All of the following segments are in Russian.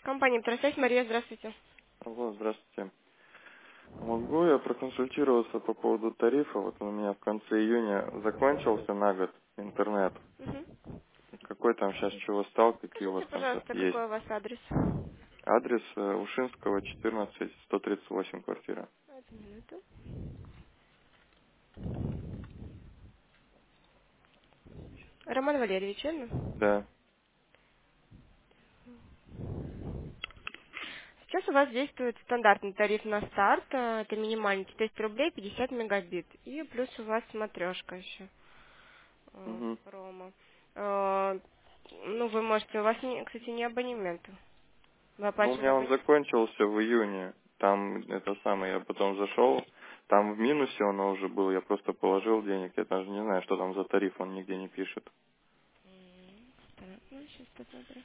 Компания «Петросвязь», Мария, здравствуйте. Алло, здравствуйте. Могу я проконсультироваться по поводу тарифа? Вот у меня в конце июня закончился на год интернет. Мгм. Какой там сейчас чего стал, какие у вас Скажите, там сейчас пожалуйста, есть? какой у вас адрес? Адрес Ушинского, 14, 138 квартира. Одну минуту. Роман Валерьевич, верно? Да. Сейчас у вас действует стандартный тариф на старт. Это минимальный 400 рублей, 50 мегабит. И плюс у вас смотрешка еще. Мгм. Промо. Э, Ну, вы можете, у вас, кстати, не абонемент. Вы Ну, у оплачивали меня он абонемент? закончился в июне. Там это самое, я потом зашел. Там в минусе он уже был, я просто положил денег. Я даже не знаю, что там за тариф, он нигде не пишет. Так, ну, сейчас посмотрю.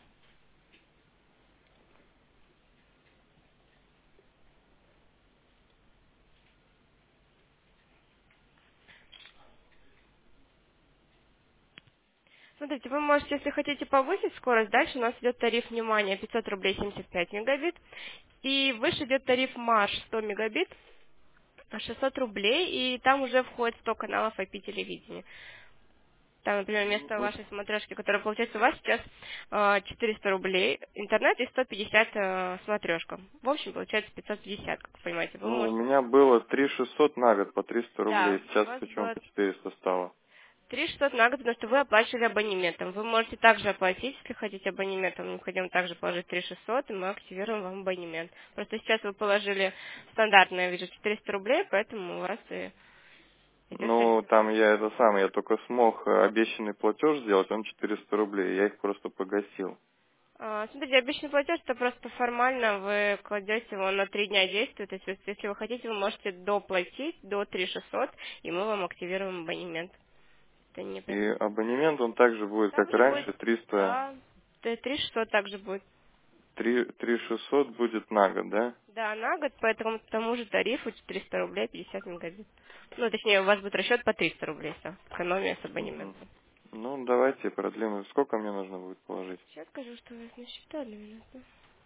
Смотрите, вы можете, если хотите повысить скорость, дальше у нас идет тариф, внимание, 500 рублей 75 мегабит. И выше идет тариф Марш 100 мегабит, 600 рублей, и там уже входит 100 каналов IP-телевидения. Там, например, Ну, вместо вот. вашей смотрешки, которая получается у вас сейчас 400 рублей, интернет и 150 смотрешка. В общем, получается 550, как вы понимаете. Вы Ну, у можете... меня было 3600 на год по 300 рублей. Да, у Сейчас вас почему было по 400 стало? 3600 на год, потому что вы оплачивали абонементом. Вы можете также оплатить, если хотите абонементом. Необходимо также положить 3600, и мы активируем вам абонемент. Просто сейчас вы положили стандартное, я вижу, 400 рублей, поэтому у вас и идет Ну, тариф. там я это сам, я только смог обещанный платеж сделать, он 400 рублей. Я их просто погасил. Смотрите, обычный платеж это просто формально вы кладете его на 3 дня действует. То есть, если вы хотите, вы можете доплатить до 3600, и мы вам активируем абонемент. Это не И принципиально. абонемент, он также будет, как Также будет, раньше, 300, да, 3600 также будет. 3600 будет на год, да? Да, на год, поэтому к тому же тарифу 400 рублей 50 мегабит. Ну, точнее, у вас будет расчет по 300 рублей, все. Экономия с Мгм. абонементом. Ну, давайте продлим. Сколько мне нужно будет положить? Сейчас скажу, что у вас на счету, одну минуту.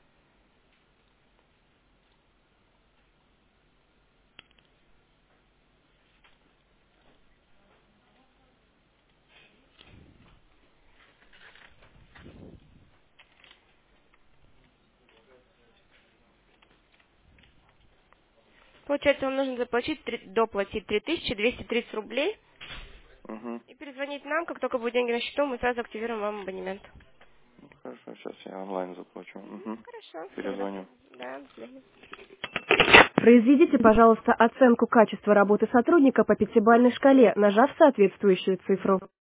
Получается, вам нужно заплатить, доплатить 3230 рублей Угу. и перезвонить нам, как только будут деньги на счету, мы сразу активируем вам абонемент. Хорошо, сейчас я онлайн заплачу. Угу. Хорошо, всегда. Перезвоню. Да, до свидания. Произведите, пожалуйста, оценку качества работы сотрудника по пятибалльной шкале, нажав соответствующую цифру.